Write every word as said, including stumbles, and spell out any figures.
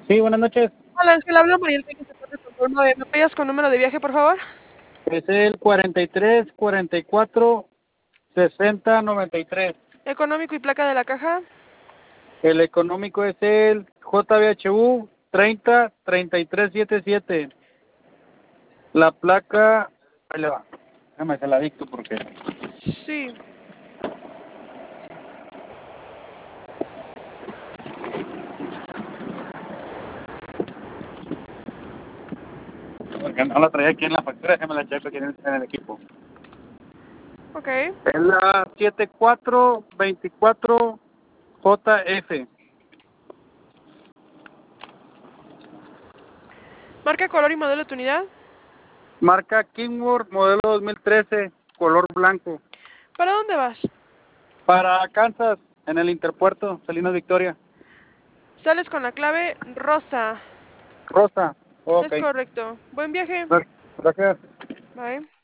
Sí, buenas noches. Hola, Ángel, habla Mariel Pérez, de Control nueve. ¿Me apoyas con número de viaje, por favor? Es el cuarenta y tres, cuarenta y cuatro, sesenta, noventa y tres. Económico y placa de la caja. El económico es el J B H U treinta, treinta y tres, setenta y siete. La placa, ahí le va. Déjame se la dicto porque. Sí. Porque no la traía aquí en la factura, déjame la checo aquí en el, en el equipo. Ok. Es la setenta y cuatro veinticuatro J F. Marca, color y modelo de tu unidad. Marca Kingworth, modelo dos mil trece, color blanco. ¿Para dónde vas? Para Kansas, en el Interpuerto, Salinas Victoria. Sales con la clave rosa. Rosa. Ok. Es correcto. Buen viaje. Gracias. Bye.